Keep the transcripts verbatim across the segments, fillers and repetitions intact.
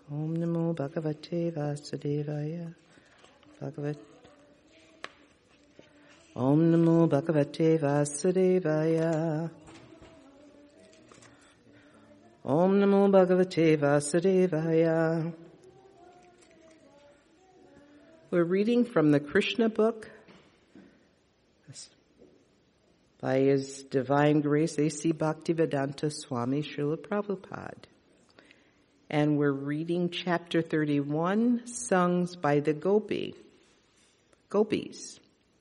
Om Namo Bhagavate Vasudevaya. Bhagavat. Om Namo Bhagavate Vasudevaya. Om Namo Bhagavate Vasudevaya. We're reading from the Krishna book by His Divine Grace A C Bhaktivedanta Swami Srila Prabhupada. And we're reading chapter thirty-one, songs by the Gopi, Gopis.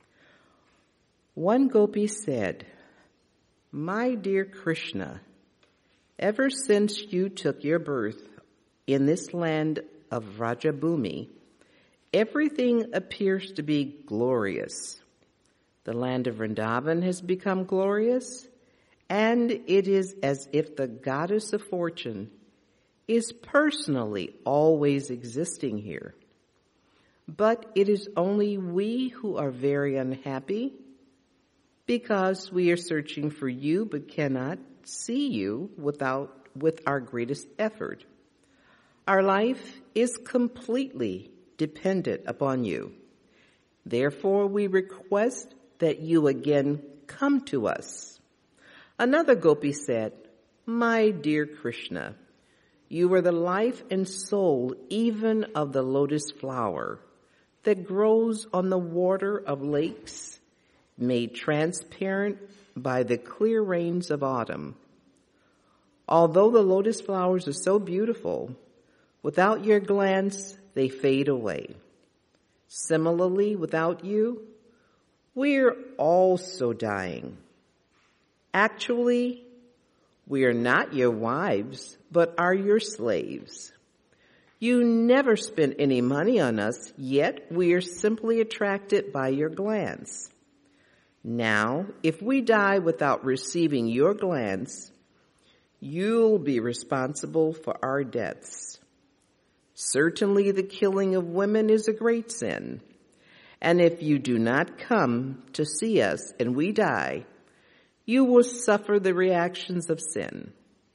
One Gopi said, "My dear Krishna, ever since you took your birth in this land of Vrajabhumi, everything appears to be glorious. The land of Vrindavan has become glorious, and it is as if the goddess of fortune is personally always existing here. But it is only we who are very unhappy because we are searching for you but cannot see you without with our greatest effort. Our life is completely dependent upon you. Therefore, we request that you again come to us." Another Gopi said, "My dear Krishna, you are the life and soul even of the lotus flower that grows on the water of lakes, made transparent by the clear rains of autumn. Although the lotus flowers are so beautiful, without your glance, they fade away. Similarly, without you, we're also dying. Actually, we are not your wives, but are your slaves. You never spend any money on us, yet we are simply attracted by your glance. Now, if we die without receiving your glance, you'll be responsible for our deaths. Certainly the killing of women is a great sin, and if you do not come to see us and we die, you will suffer the reactions of sin.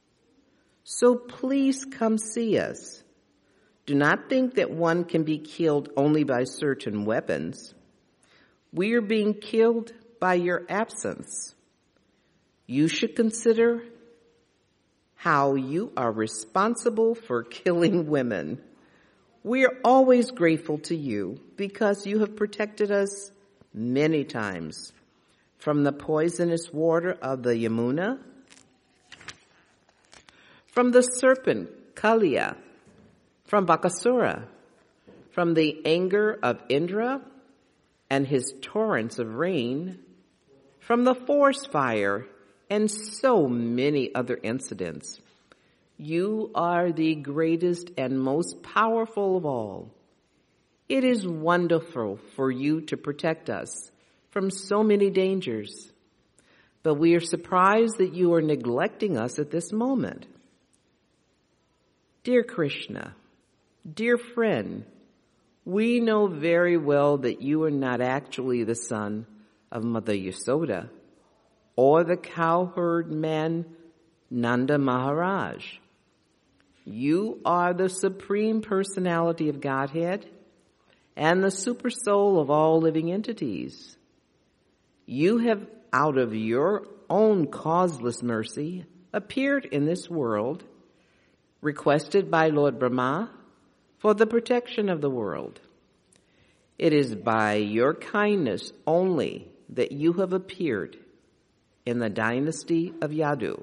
So please come see us. Do not think that one can be killed only by certain weapons. We are being killed by your absence. You should consider how you are responsible for killing women. We are always grateful to you because you have protected us many times from the poisonous water of the Yamuna, from the serpent Kaliya, from Bakasura, from the anger of Indra and his torrents of rain, from the forest fire, and so many other incidents. You are the greatest and most powerful of all. It is wonderful for you to protect us from so many dangers, but we are surprised that you are neglecting us at this moment. Dear Krishna, dear friend, we know very well that you are not actually the son of Mother Yasoda or the cowherd man Nanda Maharaj. You are the supreme personality of Godhead and the super soul of all living entities. You have, out of your own causeless mercy, appeared in this world, requested by Lord Brahma for the protection of the world. It is by your kindness only that you have appeared in the dynasty of Yadu.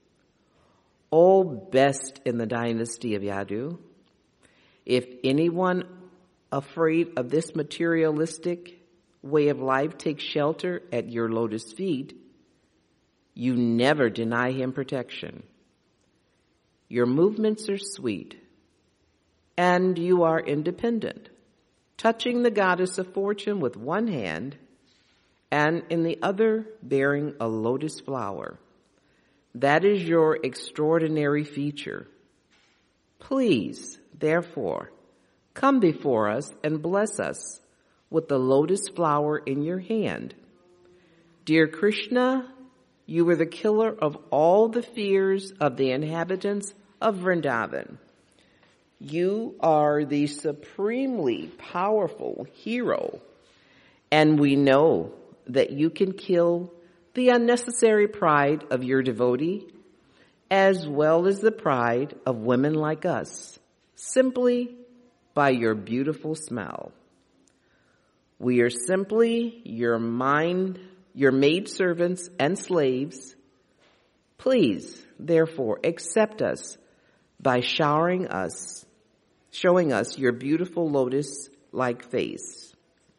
O best in the dynasty of Yadu, if anyone afraid of this materialistic way of life takes shelter at your lotus feet, you never deny him protection. Your movements are sweet, and you are independent, touching the goddess of fortune with one hand and in the other bearing a lotus flower. That is your extraordinary feature. Please, therefore, come before us and bless us with the lotus flower in your hand. Dear Krishna, you were the killer of all the fears of the inhabitants of Vrindavan. You are the supremely powerful hero, and we know that you can kill the unnecessary pride of your devotee as well as the pride of women like us, simply by your beautiful smile. We are simply your mind, your maidservants and slaves. Please, therefore, accept us by showering us, showing us your beautiful lotus-like face.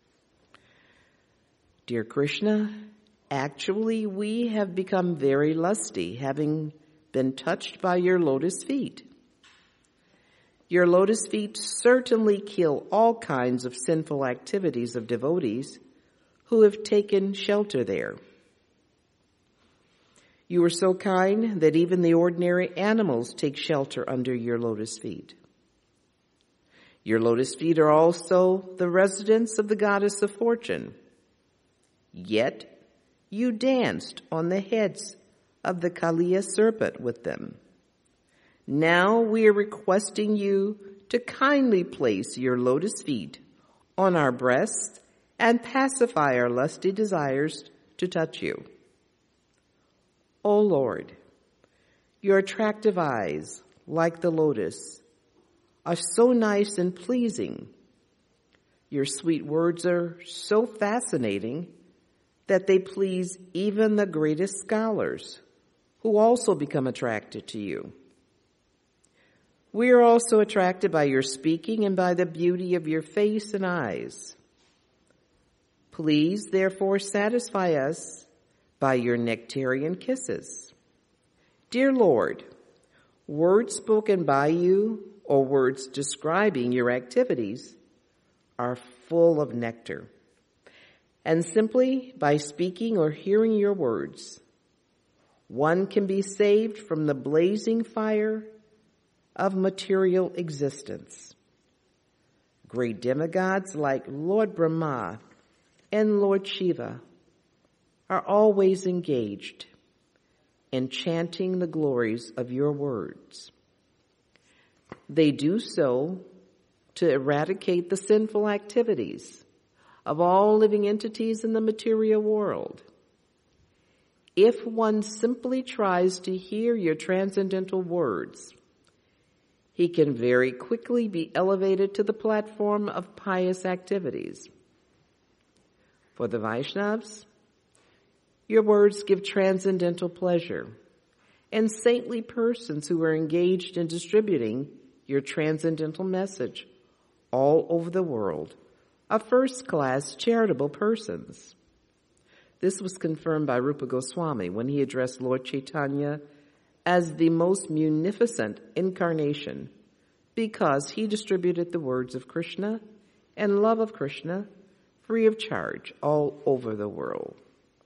Dear Krishna, actually we have become very lusty, having been touched by your lotus feet. Your lotus feet certainly kill all kinds of sinful activities of devotees who have taken shelter there. You are so kind that even the ordinary animals take shelter under your lotus feet. Your lotus feet are also the residence of the goddess of fortune. Yet you danced on the heads of the Kaliya serpent with them. Now we are requesting you to kindly place your lotus feet on our breasts and pacify our lusty desires to touch you. O Lord, your attractive eyes, like the lotus, are so nice and pleasing. Your sweet words are so fascinating that they please even the greatest scholars, who also become attracted to you. We are also attracted by your speaking and by the beauty of your face and eyes. Please, therefore, satisfy us by your nectarian kisses. Dear Lord, words spoken by you or words describing your activities are full of nectar. And simply by speaking or hearing your words, one can be saved from the blazing fire of material existence. Great demigods like Lord Brahma and Lord Shiva are always engaged in chanting the glories of your words. They do so to eradicate the sinful activities of all living entities in the material world. If one simply tries to hear your transcendental words, he can very quickly be elevated to the platform of pious activities. For the Vaishnavas, your words give transcendental pleasure, and saintly persons who are engaged in distributing your transcendental message all over the world are first-class charitable persons. This was confirmed by Rupa Goswami when he addressed Lord Chaitanya as the most munificent incarnation because he distributed the words of Krishna and love of Krishna free of charge all over the world.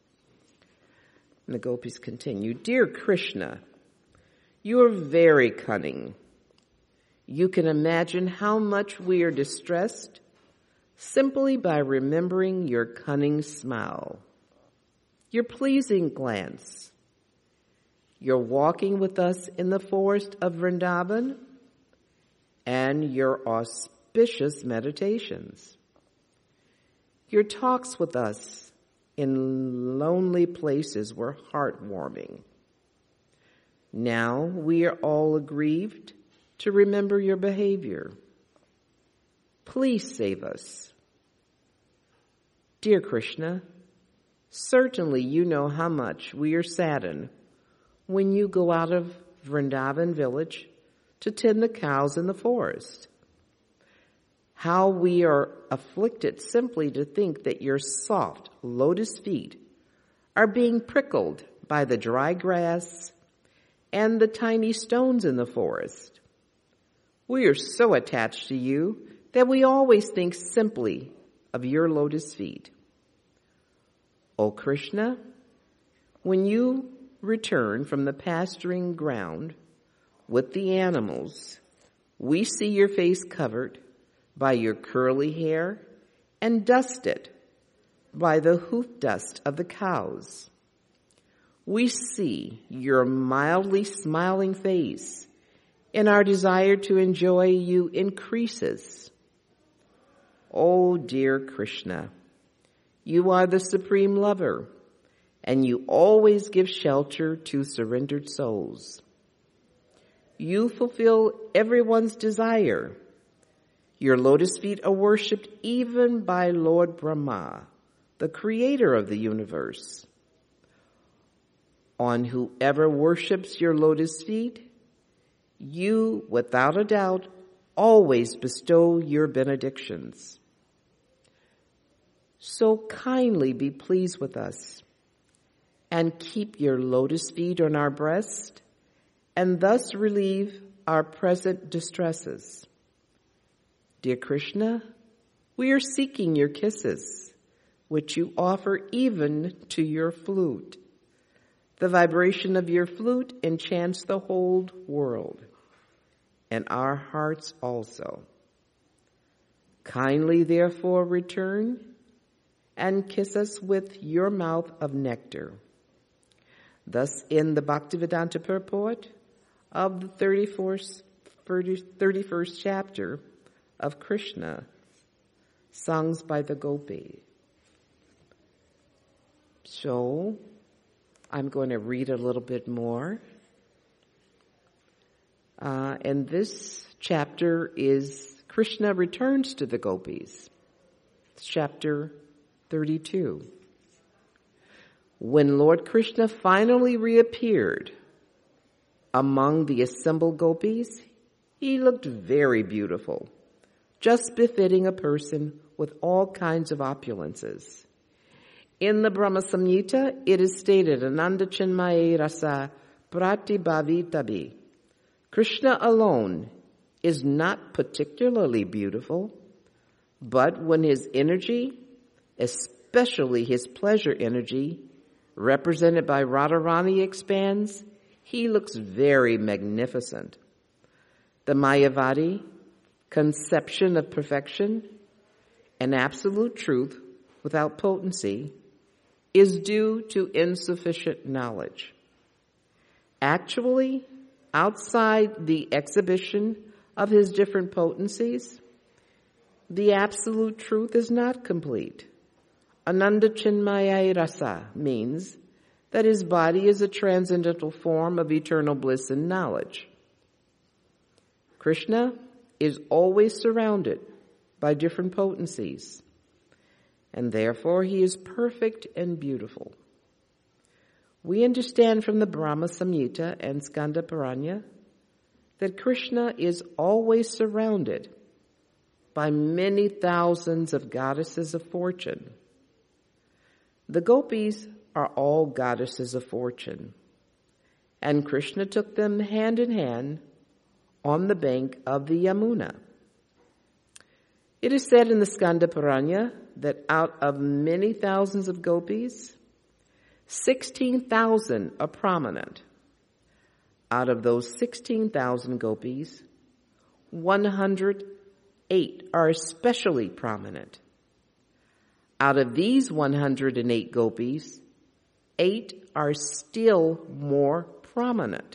And the gopis continue, Dear Krishna, you are very cunning. You can imagine how much we are distressed simply by remembering your cunning smile, your pleasing glance, your walking with us in the forest of Vrindavan, and your auspicious meditations, your talks with us in lonely places were heartwarming. Now we are all aggrieved to remember your behavior. Please save us. Dear Krishna, certainly you know how much we are saddened when you go out of Vrindavan village to tend the cows in the forest. How we are afflicted simply to think that your soft lotus feet are being prickled by the dry grass and the tiny stones in the forest. We are so attached to you that we always think simply of your lotus feet. O Krishna, when you return from the pasturing ground with the animals, we see your face covered by your curly hair and dusted by the hoof dust of the cows. We see your mildly smiling face and our desire to enjoy you increases. Oh, dear Krishna, you are the supreme lover, and you always give shelter to surrendered souls. You fulfill everyone's desire. Your lotus feet are worshipped even by Lord Brahma, the creator of the universe. On whoever worships your lotus feet, you, without a doubt, always bestow your benedictions. So kindly be pleased with us and keep your lotus feet on our breast, and thus relieve our present distresses. Dear Krishna, we are seeking your kisses, which you offer even to your flute. The vibration of your flute enchants the whole world, and our hearts also. Kindly, therefore, return and kiss us with your mouth of nectar. Thus, in the Bhaktivedanta purport of the thirty-first, thirty-first chapter of Krishna, songs by the Gopi. So, I'm going to read a little bit more. Uh, and this chapter is Krishna returns to the Gopis. It's chapter thirty-two. When Lord Krishna finally reappeared among the assembled Gopis, he looked very beautiful, just befitting a person with all kinds of opulences. In the Brahma Samhita, it is stated, Ananda Chinmaye Rasa Pratibhavitabi. Krishna alone is not particularly beautiful, but when his energy, especially his pleasure energy, represented by Radharani, expands, he looks very magnificent. The Mayavadi conception of perfection and absolute truth without potency is due to insufficient knowledge. Actually, outside the exhibition of his different potencies, the absolute truth is not complete. Ananda Chinmaya Rasa means that his body is a transcendental form of eternal bliss and knowledge. Krishna is always surrounded by different potencies, and therefore he is perfect and beautiful. We understand from the Brahma Samhita and Skanda Purana that Krishna is always surrounded by many thousands of goddesses of fortune. The Gopis are all goddesses of fortune, and Krishna took them hand in hand on the bank of the Yamuna. It is said in the Skanda Purana that out of many thousands of Gopis, sixteen thousand are prominent. Out of those sixteen thousand Gopis, one hundred eight are especially prominent. Out of these one hundred eight Gopis, eight are still more prominent.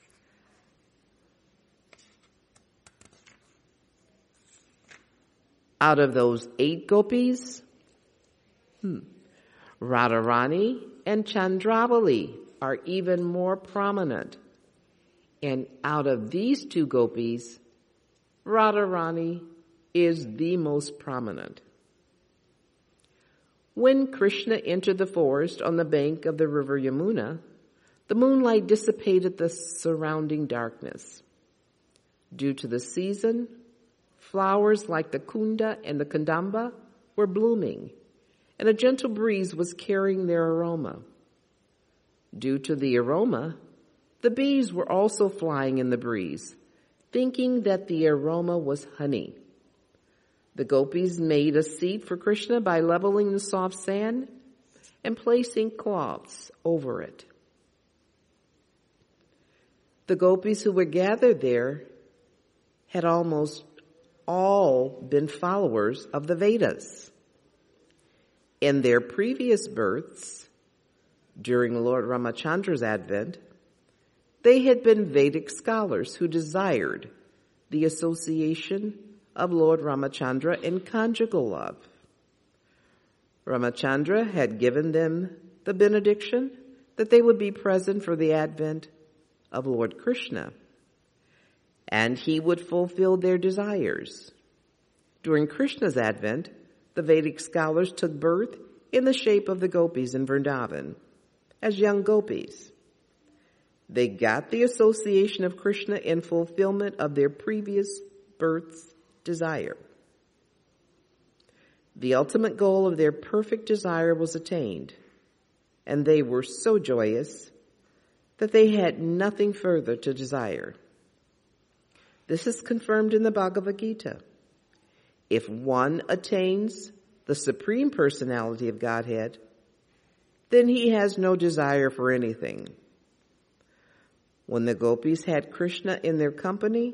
Out of those eight Gopis, hmm, Radharani and Chandravali are even more prominent. And out of these two Gopis, Radharani is the most prominent. When Krishna entered the forest on the bank of the river Yamuna, the moonlight dissipated the surrounding darkness. Due to the season, flowers like the kunda and the kandamba were blooming, and a gentle breeze was carrying their aroma. Due to the aroma, the bees were also flying in the breeze, thinking that the aroma was honey. The Gopis made a seat for Krishna by leveling the soft sand and placing cloths over it. The Gopis who were gathered there had almost all been followers of the Vedas. In their previous births, during Lord Ramachandra's advent, They had been Vedic scholars who desired the association of Lord Ramachandra in conjugal love. Ramachandra had given them the benediction that they would be present for the advent of Lord Krishna, and he would fulfill their desires. During Krishna's advent, the Vedic scholars took birth in the shape of the gopis in Vrindavan, as young gopis. They got the association of Krishna in fulfillment of their previous birth's desire. The ultimate goal of their perfect desire was attained, and they were so joyous that they had nothing further to desire. This is confirmed in the Bhagavad Gita. If one attains the Supreme Personality of Godhead, then he has no desire for anything. When the gopis had Krishna in their company,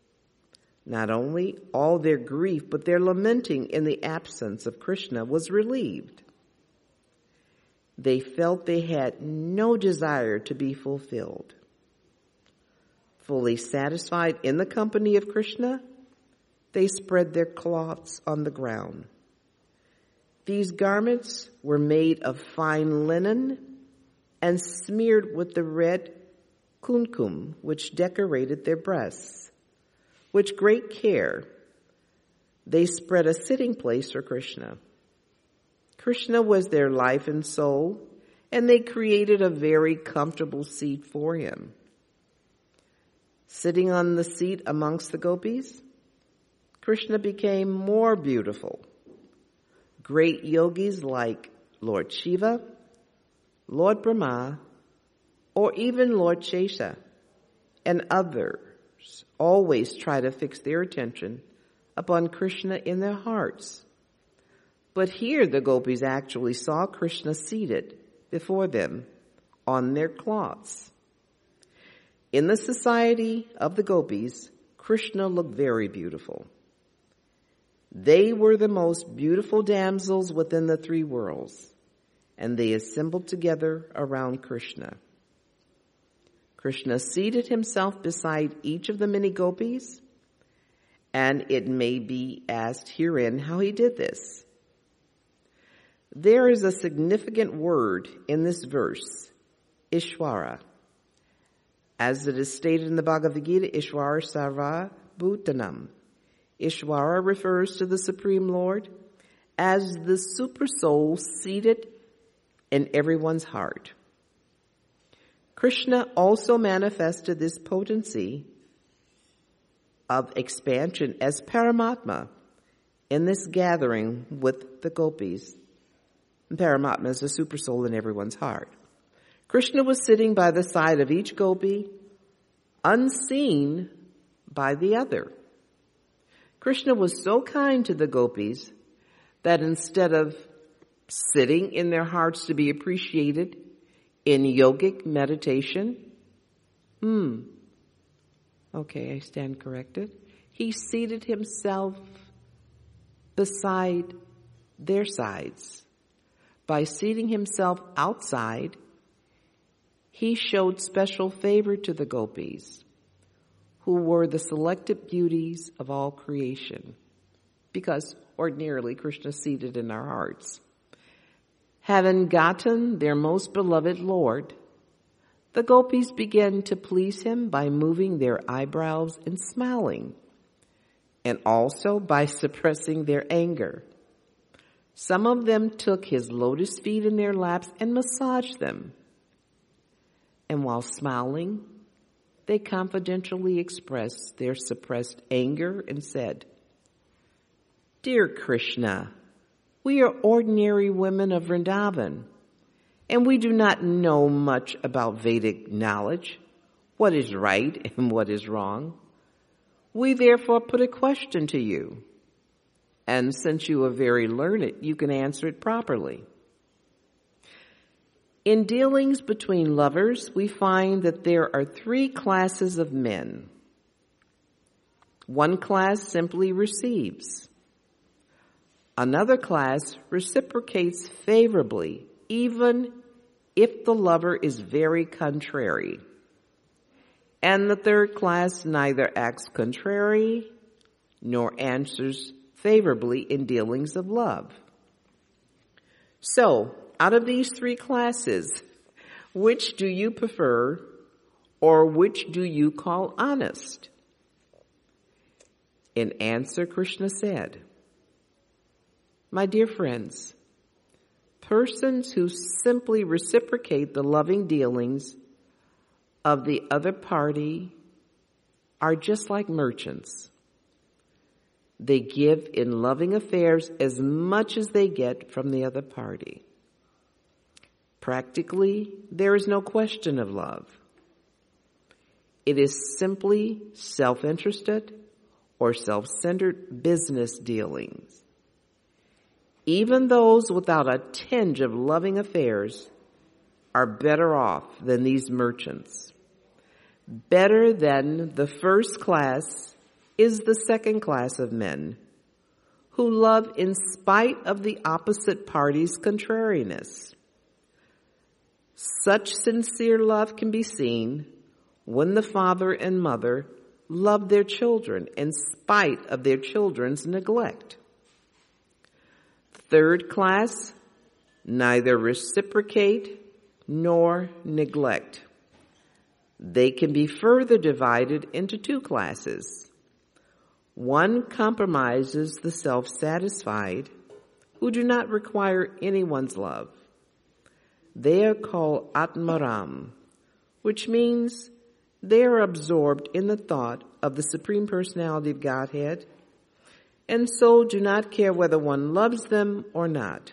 not only all their grief, but their lamenting in the absence of Krishna was relieved. They felt they had no desire to be fulfilled. Fully satisfied in the company of Krishna, they spread their cloths on the ground. These garments were made of fine linen and smeared with the red kumkum, which decorated their breasts. With great care, they spread a sitting place for Krishna. Krishna was their life and soul, and they created a very comfortable seat for him. Sitting on the seat amongst the gopis, Krishna became more beautiful. Great yogis like Lord Shiva, Lord Brahma, or even Lord Shesha and others always try to fix their attention upon Krishna in their hearts. But here the gopis actually saw Krishna seated before them on their cloths. In the society of the gopis, Krishna looked very beautiful. They were the most beautiful damsels within the three worlds, and they assembled together around Krishna. Krishna seated himself beside each of the many gopis, and it may be asked herein how he did this. There is a significant word in this verse, Ishwara. As it is stated in the Bhagavad Gita, Ishwara Sarva Bhutanam. Ishwara refers to the Supreme Lord as the super soul seated in everyone's heart. Krishna also manifested this potency of expansion as Paramatma in this gathering with the gopis. Paramatma is the super soul in everyone's heart. Krishna was sitting by the side of each gopi, unseen by the other. Krishna was so kind to the gopis that instead of sitting in their hearts to be appreciated in yogic meditation, hmm, okay, I stand corrected. He seated himself beside their sides. By seating himself outside, he showed special favor to the gopis, who were the selected beauties of all creation, because ordinarily Krishna is seated in our hearts. Having gotten their most beloved Lord, the gopis began to please him by moving their eyebrows and smiling, and also by suppressing their anger. Some of them took his lotus feet in their laps and massaged them. And while smiling, they confidentially expressed their suppressed anger and said, "Dear Krishna, we are ordinary women of Vrindavan, and we do not know much about Vedic knowledge, what is right and what is wrong. We therefore put a question to you, and since you are very learned, you can answer it properly. In dealings between lovers, we find that there are three classes of men. One class simply receives. Another class reciprocates favorably, even if the lover is very contrary. And the third class neither acts contrary nor answers favorably in dealings of love. So, out of these three classes, which do you prefer, or which do you call honest? In answer, Krishna said, my dear friends, persons who simply reciprocate the loving dealings of the other party are just like merchants. They give in loving affairs as much as they get from the other party. Practically, there is no question of love. It is simply self-interested or self-centered business dealings. Even those without a tinge of loving affairs are better off than these merchants. Better than the first class is the second class of men who love in spite of the opposite party's contrariness. Such sincere love can be seen when the father and mother love their children in spite of their children's neglect. Third class, neither reciprocate nor neglect. They can be further divided into two classes. One compromises the self-satisfied who do not require anyone's love. They are called Atmaram, which means they are absorbed in the thought of the Supreme Personality of Godhead, and so do not care whether one loves them or not.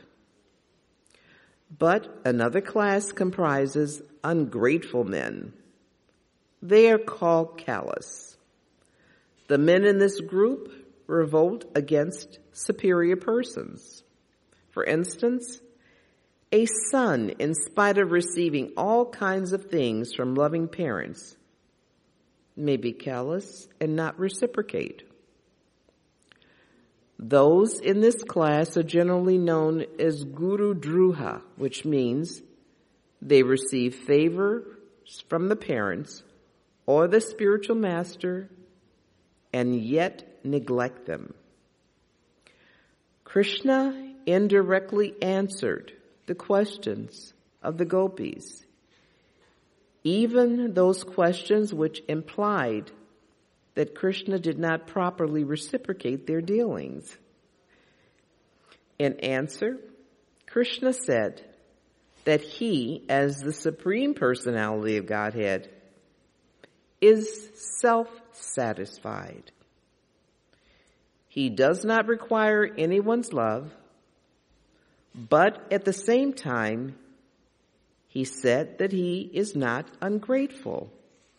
But another class comprises ungrateful men. They are called callous. The men in this group revolt against superior persons. For instance, a son, in spite of receiving all kinds of things from loving parents, may be callous and not reciprocate. Those in this class are generally known as Guru Druha, which means they receive favor from the parents or the spiritual master and yet neglect them. Krishna indirectly answered the questions of the gopis, even those questions which implied that Krishna did not properly reciprocate their dealings. In answer, Krishna said that he, as the Supreme Personality of Godhead, is self-satisfied. He does not require anyone's love, but at the same time, he said that he is not ungrateful.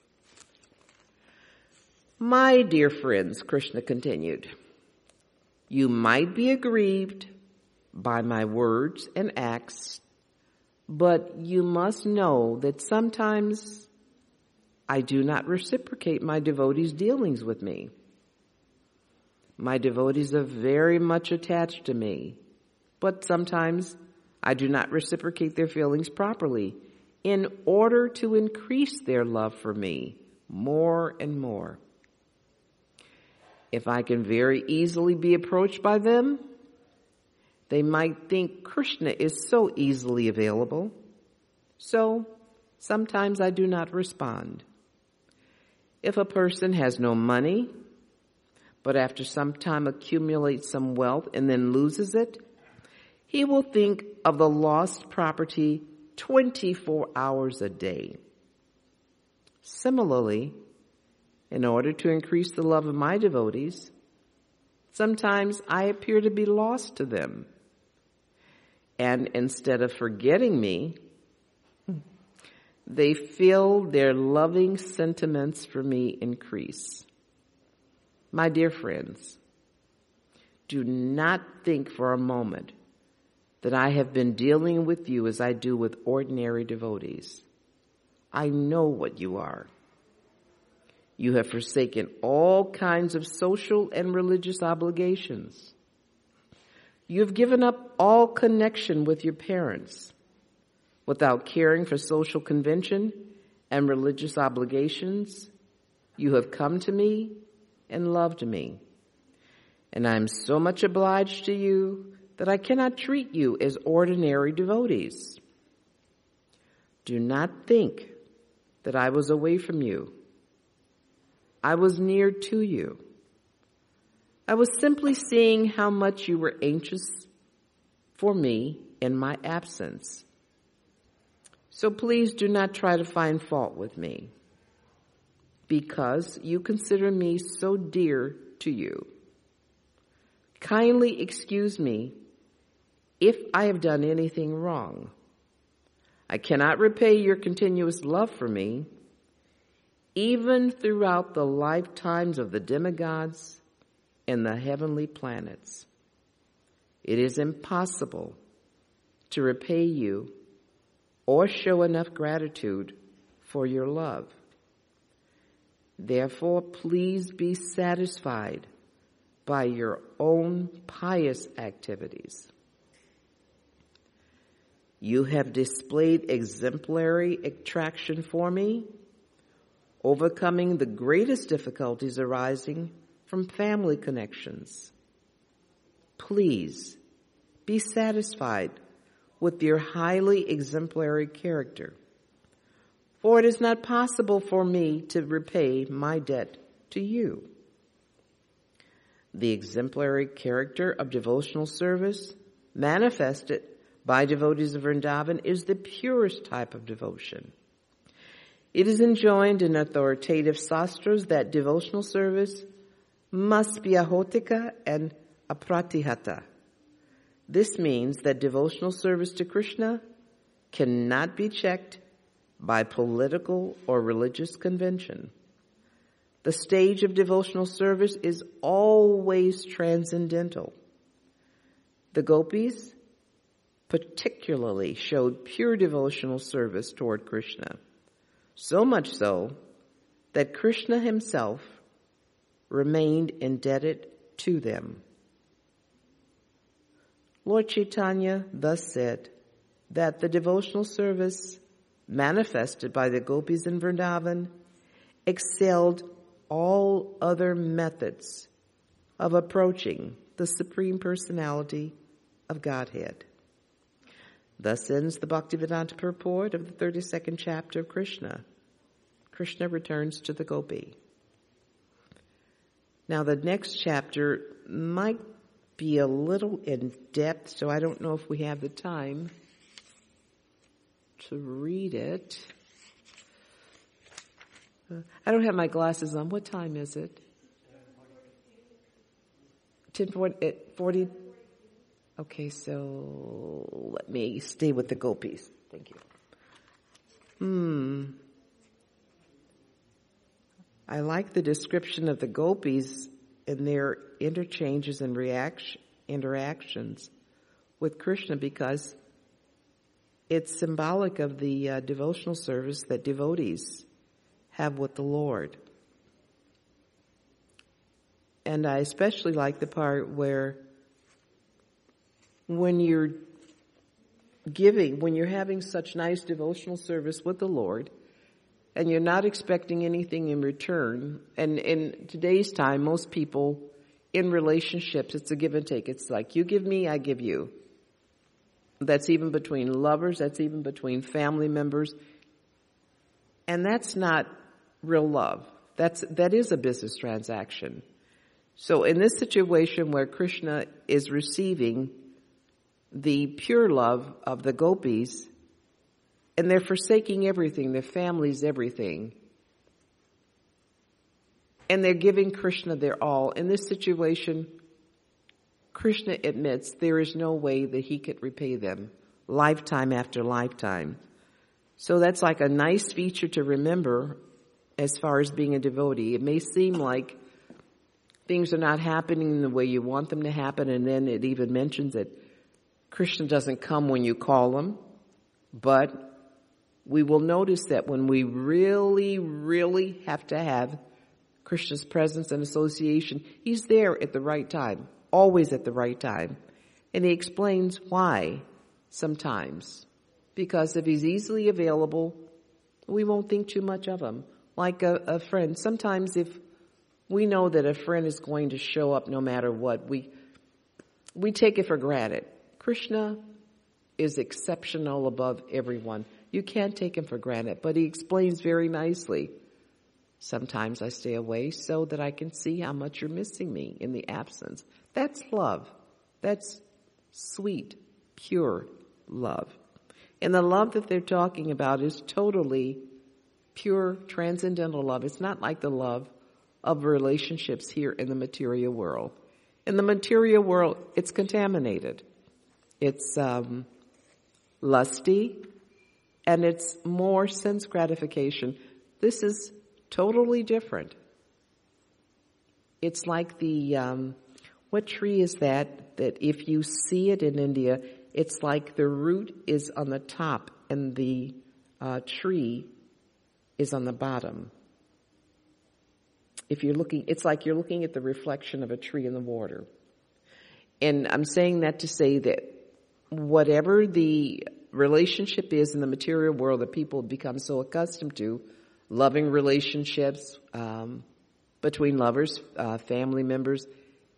My dear friends, Krishna continued, you might be aggrieved by my words and acts, but you must know that sometimes I do not reciprocate my devotees' dealings with me. My devotees are very much attached to me, but sometimes I do not reciprocate their feelings properly in order to increase their love for me more and more. If I can very easily be approached by them, they might think Krishna is so easily available. So sometimes I do not respond. If a person has no money, but after some time accumulates some wealth and then loses it, he will think of the lost property twenty-four hours a day. Similarly, in order to increase the love of my devotees, sometimes I appear to be lost to them. And instead of forgetting me, they feel their loving sentiments for me increase. My dear friends, do not think for a moment that I have been dealing with you as I do with ordinary devotees. I know what you are. You have forsaken all kinds of social and religious obligations. You have given up all connection with your parents without caring for social convention and religious obligations you have come to me and loved me. And I am so much obliged to you that I cannot treat you as ordinary devotees. Do not think that I was away from you. I was near to you. I was simply seeing how much you were anxious for me in my absence. So please do not try to find fault with me, because you consider me so dear to you. Kindly excuse me if I have done anything wrong. I cannot repay your continuous love for me, even throughout the lifetimes of the demigods and the heavenly planets. It is impossible to repay you or show enough gratitude for your love. Therefore, please be satisfied by your own pious activities. You have displayed exemplary attraction for me, overcoming the greatest difficulties arising from family connections. Please be satisfied with your highly exemplary character, for it is not possible for me to repay my debt to you. The exemplary character of devotional service manifested by devotees of Vrindavan is the purest type of devotion. It is enjoined in authoritative sastras that devotional service must be ahotika and apratihata. This means that devotional service to Krishna cannot be checked by political or religious convention. The stage of devotional service is always transcendental. The gopis particularly showed pure devotional service toward Krishna, so much so that Krishna himself remained indebted to them. Lord Chaitanya thus said that the devotional service manifested by the gopis in Vrindavan excelled all other methods of approaching the Supreme Personality of Godhead. Thus ends the Bhaktivedanta purport of the thirty-second chapter of Krishna. Krishna returns to the gopi. Now the next chapter might be a little in depth, so I don't know if we have the time to read it. Uh, I don't have my glasses on. What time is it? ten forty? Okay, so let me stay with the gopis. Thank you. Hmm. I like the description of the gopis and their interchanges and reaction, interactions with Krishna, because it's symbolic of the uh, devotional service that devotees have with the Lord. And I especially like the part where when you're giving, when you're having such nice devotional service with the Lord, and you're not expecting anything in return, and in today's time, most people in relationships, it's a give and take. It's like, you give me, I give you. That's even between lovers, that's even between family members. And that's not real love. That's, that is a business transaction. So in this situation where Krishna is receiving the pure love of the gopis, and they're forsaking everything, their families, everything, and they're giving Krishna their all. In this situation, Krishna admits there is no way that he could repay them lifetime after lifetime. So that's like a nice feature to remember as far as being a devotee. It may seem like things are not happening the way you want them to happen, and then it even mentions that Krishna doesn't come when you call him, but we will notice that when we really, really have to have Krishna's presence and association, he's there at the right time, always at the right time. And he explains why sometimes. Because if he's easily available, we won't think too much of him. like a, a friend. Sometimes if we know that a friend is going to show up no matter what, we we take it for granted. Krishna is exceptional above everyone. You can't take him for granted, but he explains very nicely. Sometimes I stay away so that I can see how much you're missing me in the absence. That's love. That's sweet, pure love. And the love that they're talking about is totally pure, transcendental love. It's not like the love of relationships here in the material world. In the material world, it's contaminated. It's um, lusty, and it's more sense gratification. This is totally different. It's like the, um, what tree is that, that if you see it in India, it's like the root is on the top and the uh, tree is on the bottom. If you're looking, it's like you're looking at the reflection of a tree in the water. And I'm saying that to say that whatever the relationship is in the material world that people have become so accustomed to, loving relationships um, between lovers, uh, family members,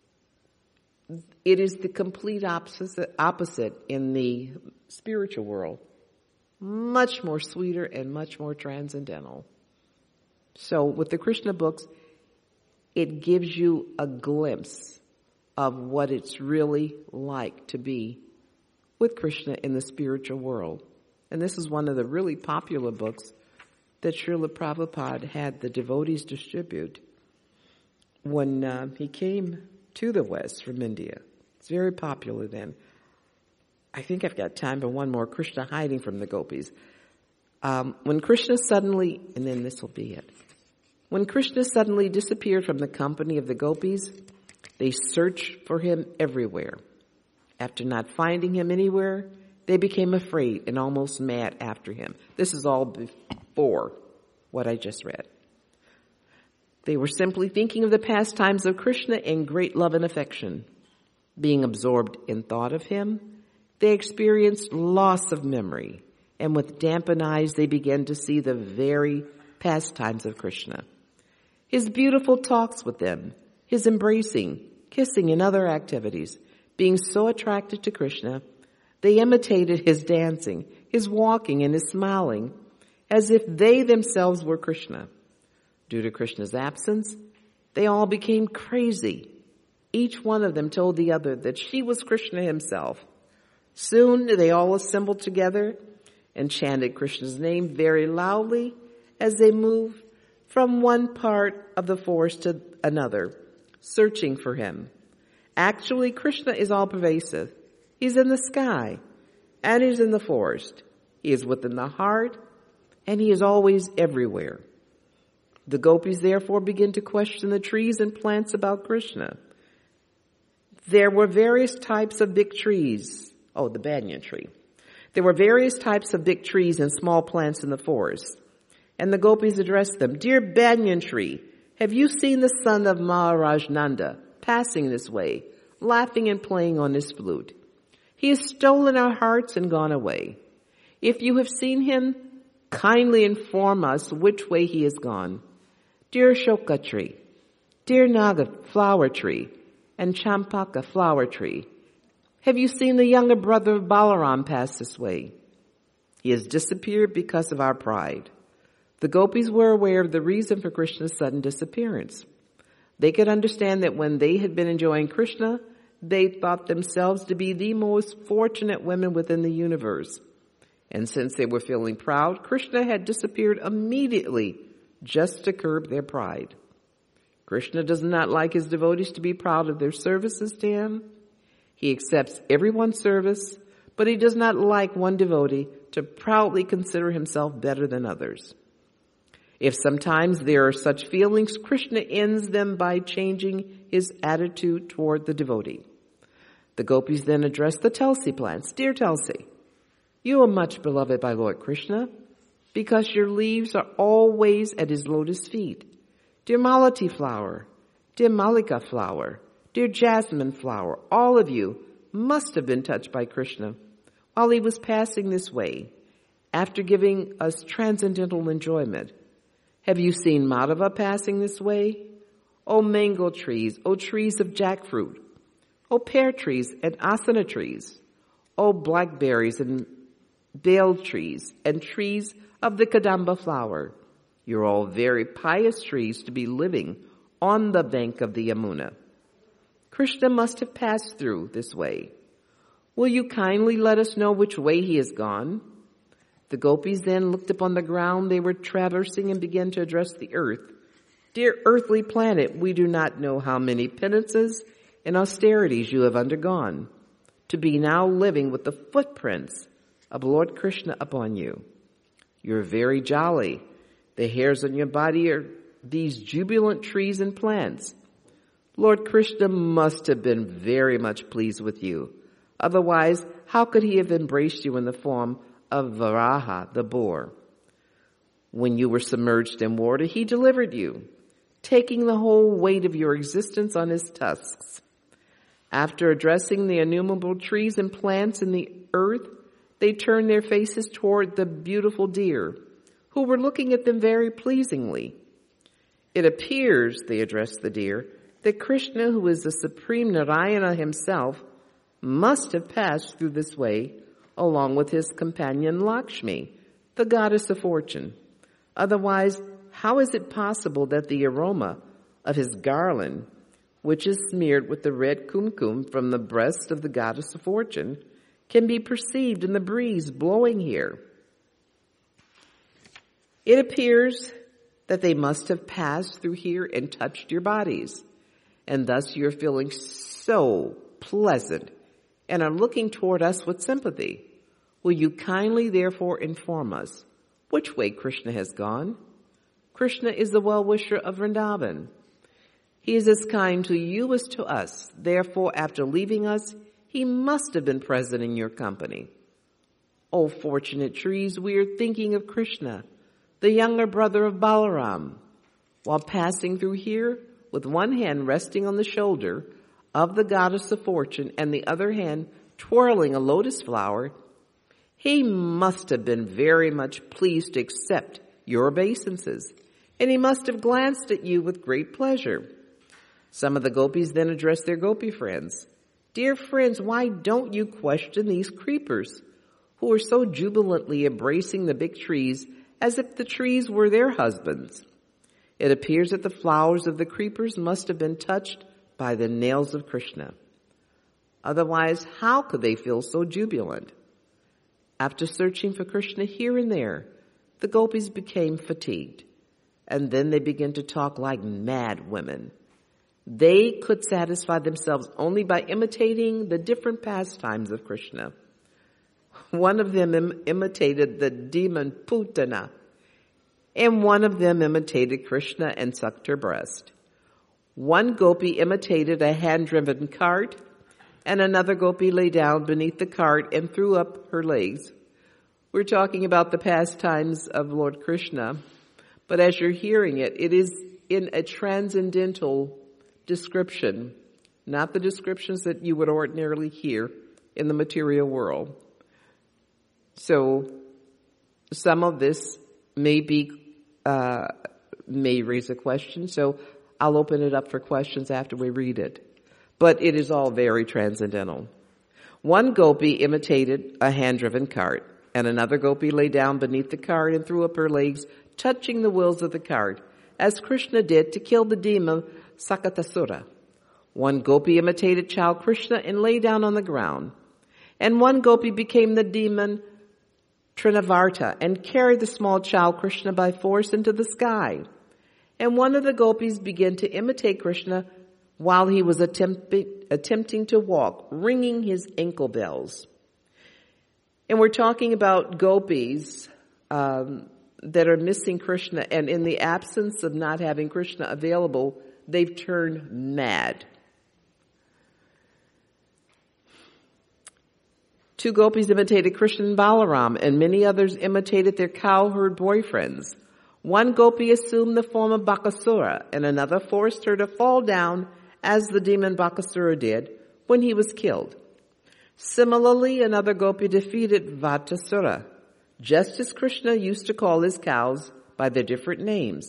it is the complete opposite, opposite in the spiritual world. Much more sweeter and much more transcendental. So with the Krishna books, it gives you a glimpse of what it's really like to be with Krishna in the spiritual world. And this is one of the really popular books that Srila Prabhupada had the devotees distribute when uh, he came to the West from India. It's very popular then. I think I've got time for one more, Krishna hiding from the gopis. Um, when Krishna suddenly, and then this will be it. When Krishna suddenly disappeared from the company of the gopis, they searched for him everywhere. After not finding him anywhere, they became afraid and almost mad after him. This is all before what I just read. They were simply thinking of the pastimes of Krishna in great love and affection. Being absorbed in thought of him, they experienced loss of memory, and with dampened eyes they began to see the very pastimes of Krishna. His beautiful talks with them, his embracing, kissing, and other activities. Being so attracted to Krishna, they imitated his dancing, his walking, and his smiling, as if they themselves were Krishna. Due to Krishna's absence, they all became crazy. Each one of them told the other that she was Krishna himself. Soon they all assembled together and chanted Krishna's name very loudly as they moved from one part of the forest to another, searching for him. Actually, Krishna is all pervasive. He's in the sky, and he's in the forest. He is within the heart, and he is always everywhere. The gopis therefore begin to question the trees and plants about Krishna. There were various types of big trees. Oh, the banyan tree. There were various types of big trees and small plants in the forest. And the gopis addressed them, "Dear banyan tree, have you seen the son of Maharaj Nanda passing this way, laughing and playing on his flute? He has stolen our hearts and gone away. If you have seen him, kindly inform us which way he has gone. Dear Ashoka tree, dear Naga flower tree, and Champaka flower tree, have you seen the younger brother of Balaram pass this way? He has disappeared because of our pride." The gopis were aware of the reason for Krishna's sudden disappearance. They could understand that when they had been enjoying Krishna, they thought themselves to be the most fortunate women within the universe. And since they were feeling proud, Krishna had disappeared immediately just to curb their pride. Krishna does not like his devotees to be proud of their services to him. He accepts everyone's service, but he does not like one devotee to proudly consider himself better than others. If sometimes there are such feelings, Krishna ends them by changing his attitude toward the devotee. The gopis then address the Tulsi plants. "Dear Tulsi, you are much beloved by Lord Krishna because your leaves are always at his lotus feet. Dear Malati flower, dear Malika flower, dear jasmine flower, all of you must have been touched by Krishna while he was passing this way after giving us transcendental enjoyment. Have you seen Madhava passing this way? O mango trees, O trees of jackfruit, O pear trees and asana trees, O blackberries and bale trees and trees of the kadamba flower. You're all very pious trees to be living on the bank of the Yamuna. Krishna must have passed through this way. Will you kindly let us know which way he has gone? The gopis then looked upon the ground they were traversing and began to address the earth. Dear earthly planet, we do not know how many penances and austerities you have undergone to be now living with the footprints of Lord Krishna upon you. You're very jolly. The hairs on your body are these jubilant trees and plants. Lord Krishna must have been very much pleased with you. Otherwise, how could he have embraced you in the form of Varaha, the boar? When you were submerged in water, he delivered you, taking the whole weight of your existence on his tusks. After addressing the innumerable trees and plants in the earth, they turned their faces toward the beautiful deer, who were looking at them very pleasingly. It appears, they addressed the deer, that Krishna, who is the supreme Narayana himself, must have passed through this way along with his companion Lakshmi, the goddess of fortune. Otherwise, how is it possible that the aroma of his garland, which is smeared with the red kumkum from the breast of the goddess of fortune, can be perceived in the breeze blowing here? It appears that they must have passed through here and touched your bodies, and thus you're feeling so pleasant and are looking toward us with sympathy. Will you kindly therefore inform us which way Krishna has gone? Krishna is the well-wisher of Vrindavan. He is as kind to you as to us. Therefore, after leaving us, he must have been present in your company. O fortunate trees, we are thinking of Krishna, the younger brother of Balaram. While passing through here, with one hand resting on the shoulder of the goddess of fortune and the other hand twirling a lotus flower, he must have been very much pleased to accept your obeisances, and he must have glanced at you with great pleasure. Some of the gopis then addressed their gopi friends. Dear friends, why don't you question these creepers who are so jubilantly embracing the big trees as if the trees were their husbands? It appears that the flowers of the creepers must have been touched by the nails of Krishna. Otherwise, how could they feel so jubilant? After searching for Krishna here and there, the gopis became fatigued, and then they began to talk like mad women. They could satisfy themselves only by imitating the different pastimes of Krishna. One of them im- imitated the demon Putana, and one of them imitated Krishna and sucked her breast. One gopi imitated a hand-driven cart, and another gopi lay down beneath the cart and threw up her legs. We're talking about the pastimes of Lord Krishna, but as you're hearing it, it is in a transcendental description, not the descriptions that you would ordinarily hear in the material world. So some of this may be, uh, may raise a question, so I'll open it up for questions after we read it. But it is all very transcendental. One gopi imitated a hand-driven cart, and another gopi lay down beneath the cart and threw up her legs, touching the wheels of the cart, as Krishna did to kill the demon Sakatasura. One gopi imitated child Krishna and lay down on the ground. And one gopi became the demon Trinavarta and carried the small child Krishna by force into the sky. And one of the gopis began to imitate Krishna while he was attempt- attempting to walk, ringing his ankle bells. And we're talking about gopis um, that are missing Krishna, and in the absence of not having Krishna available, they've turned mad. Two gopis imitated Krishna and Balaram, and many others imitated their cowherd boyfriends. One gopi assumed the form of Bakasura, and another forced her to fall down as the demon Bakasura did when he was killed. Similarly, another gopi defeated Vatasura, just as Krishna used to call his cows by their different names.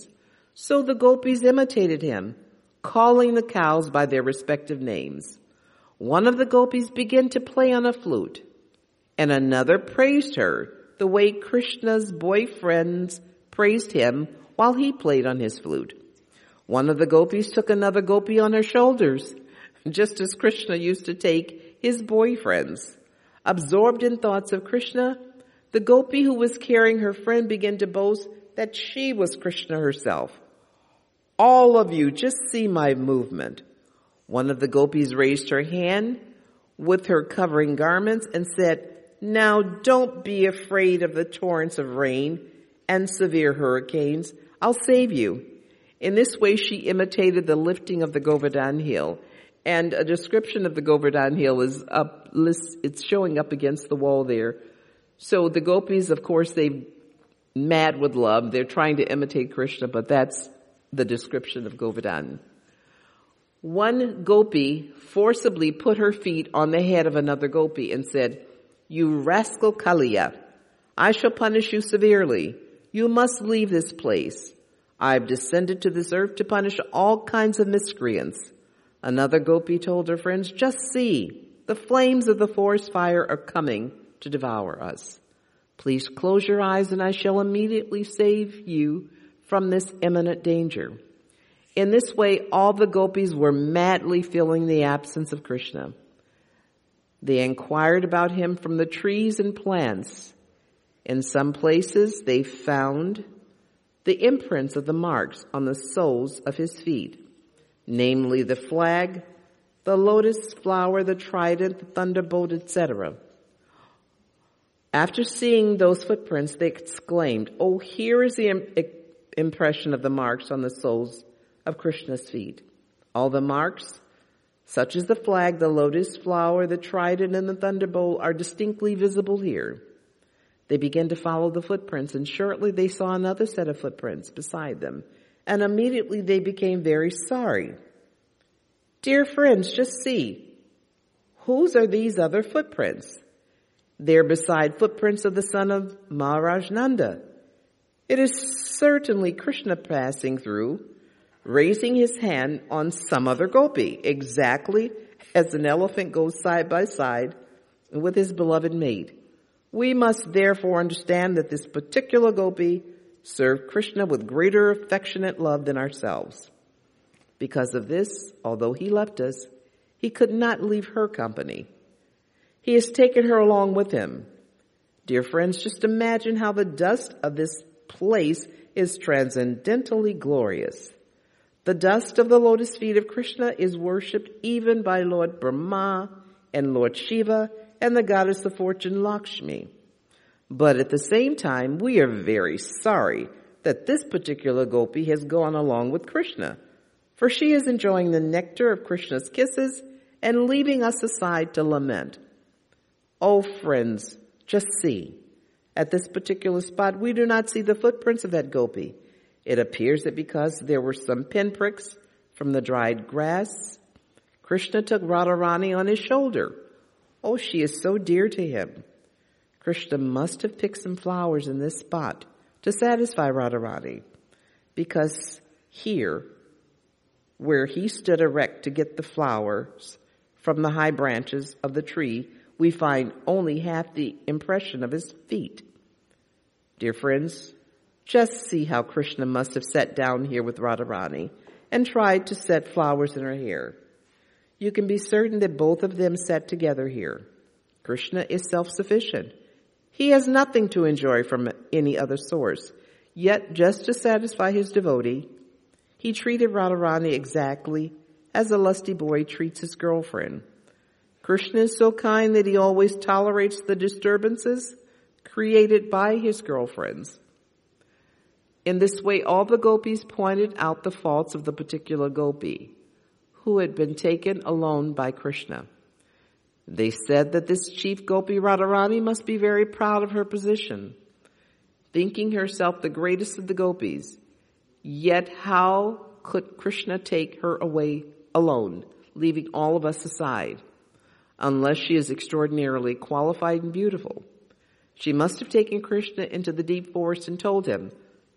So the gopis imitated him, calling the cows by their respective names. One of the gopis began to play on a flute, and another praised her the way Krishna's boyfriends praised him while he played on his flute. One of the gopis took another gopi on her shoulders, just as Krishna used to take his boyfriends. Absorbed in thoughts of Krishna, the gopi who was carrying her friend began to boast that she was Krishna herself. All of you, just see my movement. One of the gopis raised her hand with her covering garments and said, now don't be afraid of the torrents of rain and severe hurricanes. I'll save you. In this way, she imitated the lifting of the Govardhan hill. And a description of the Govardhan hill is up, it's showing up against the wall there. So the gopis, of course, they're mad with love. They're trying to imitate Krishna, but that's the description of Govardhan. One gopi forcibly put her feet on the head of another gopi and said, you rascal Kaliya, I shall punish you severely. You must leave this place. I've descended to this earth to punish all kinds of miscreants. Another gopi told her friends, just see, the flames of the forest fire are coming to devour us. Please close your eyes and I shall immediately save you from this imminent danger. In this way, all the gopis were madly feeling the absence of Krishna. They inquired about him from the trees and plants. In some places, they found the imprints of the marks on the soles of his feet, namely the flag, the lotus flower, the trident, the thunderbolt, et cetera. After seeing those footprints, they exclaimed, oh, here is the im- impression of the marks on the soles of Krishna's feet. All the marks, such as the flag, the lotus flower, the trident, and the thunderbolt, are distinctly visible here. They began to follow the footprints, and shortly they saw another set of footprints beside them, and immediately they became very sorry. Dear friends, just see, whose are these other footprints? They're beside footprints of the son of Maharaj Nanda. It is certainly Krishna passing through, raising his hand on some other gopi, exactly as an elephant goes side by side with his beloved mate. We must therefore understand that this particular gopi served Krishna with greater affectionate love than ourselves. Because of this, although he left us, he could not leave her company. He has taken her along with him. Dear friends, just imagine how the dust of this place is transcendently glorious. The dust of the lotus feet of Krishna is worshipped even by Lord Brahma and Lord Shiva and the goddess of fortune Lakshmi. But at the same time, we are very sorry that this particular gopi has gone along with Krishna, for she is enjoying the nectar of Krishna's kisses and leaving us aside to lament. Oh, friends, just see. At this particular spot, we do not see the footprints of that gopi. It appears that because there were some pinpricks from the dried grass, Krishna took Radharani on his shoulder. Oh, she is so dear to him. Krishna must have picked some flowers in this spot to satisfy Radharani, because here, where he stood erect to get the flowers from the high branches of the tree, we find only half the impression of his feet. Dear friends, just see how Krishna must have sat down here with Radharani and tried to set flowers in her hair. You can be certain that both of them sat together here. Krishna is self-sufficient. He has nothing to enjoy from any other source. Yet, just to satisfy his devotee, he treated Radharani exactly as a lusty boy treats his girlfriend. Krishna is so kind that he always tolerates the disturbances created by his girlfriends. In this way, all the gopis pointed out the faults of the particular gopi who had been taken alone by Krishna. They said that this chief gopi, Radharani, must be very proud of her position, thinking herself the greatest of the gopis. Yet how could Krishna take her away alone, leaving all of us aside? Unless she is extraordinarily qualified and beautiful. She must have taken Krishna into the deep forest and told him,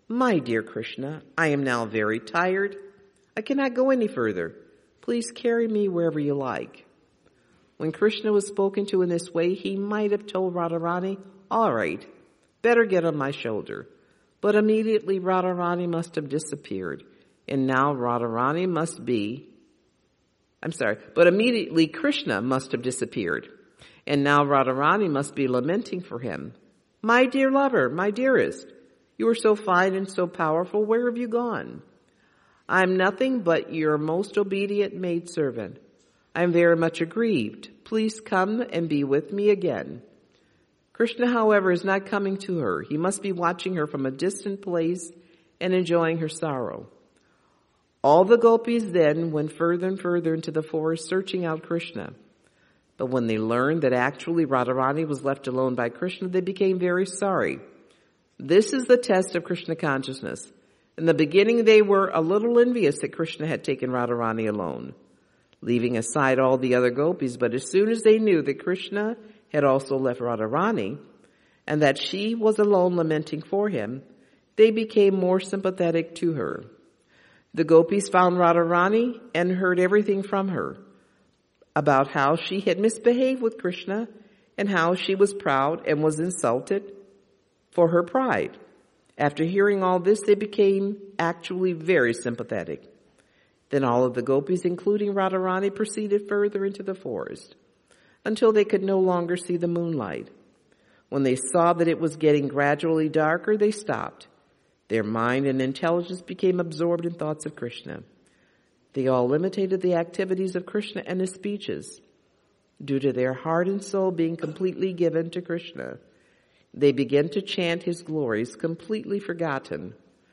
My dear Krishna, I am now very tired. I cannot go any further. Please carry me wherever you like. When Krishna was spoken to in this way, he might have told Radharani, all right, better get on my shoulder. But immediately Radharani must have disappeared. And now Radharani must be, I'm sorry, but immediately Krishna must have disappeared. And now Radharani must be lamenting for him. My dear lover, my dearest, you are so fine and so powerful. Where have you gone? I am nothing but your most obedient maidservant. I am very much aggrieved. Please come and be with me again. Krishna, however, is not coming to her. He must be watching her from a distant place and enjoying her sorrow. All the gopis then went further and further into the forest searching out Krishna. But when they learned that actually Radharani was left alone by Krishna, they became very sorry. This is the test of Krishna consciousness. In the beginning, they were a little envious that Krishna had taken Radharani alone, leaving aside all the other gopis. But as soon as they knew that Krishna had also left Radharani and that she was alone lamenting for him, they became more sympathetic to her. The gopis found Radharani and heard everything from her about how she had misbehaved with Krishna and how she was proud and was insulted for her pride. After hearing all this, they became actually very sympathetic. Then all of the gopis, including Radharani, proceeded further into the forest until they could no longer see the moonlight. When they saw that it was getting gradually darker, they stopped. Their mind and intelligence became absorbed in thoughts of Krishna. They all imitated the activities of Krishna and his speeches. Due to their heart and soul being completely given to Krishna, they began to chant his glories, completely forgotten,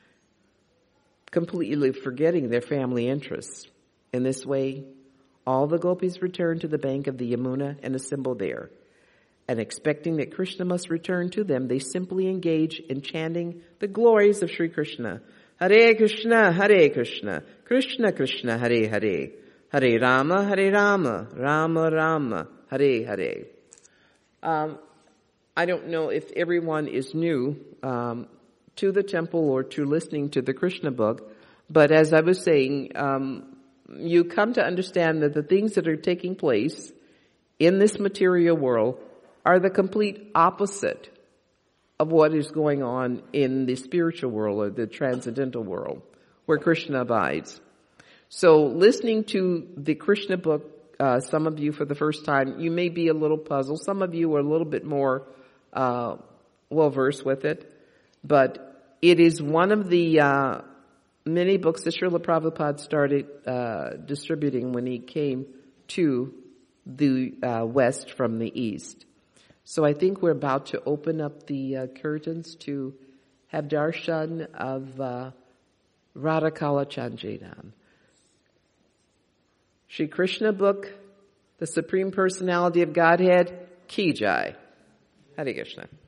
completely forgetting their family interests. In this way, all the gopis returned to the bank of the Yamuna and assembled there. And expecting that Krishna must return to them, they simply engaged in chanting the glories of Sri Krishna. Hare Krishna, Hare Krishna, Krishna Krishna, Hare Hare, Hare Rama, Hare Rama, Rama Rama, Hare Hare. Um, I don't know if everyone is new um, to the temple or to listening to the Krishna book, but as I was saying, um, you come to understand that the things that are taking place in this material world are the complete opposite of what is going on in the spiritual world or the transcendental world where Krishna abides. So listening to the Krishna book, uh, some of you for the first time, you may be a little puzzled. Some of you are a little bit more uh, well-versed with it. But it is one of the uh, many books that Srila Prabhupada started uh, distributing when he came to the uh, West from the East. So I think we're about to open up the uh, curtains to have darshan of uh, Radha Kala Chanjanam. Shri Krishna book, the Supreme Personality of Godhead, Ki Jai. Hare Krishna.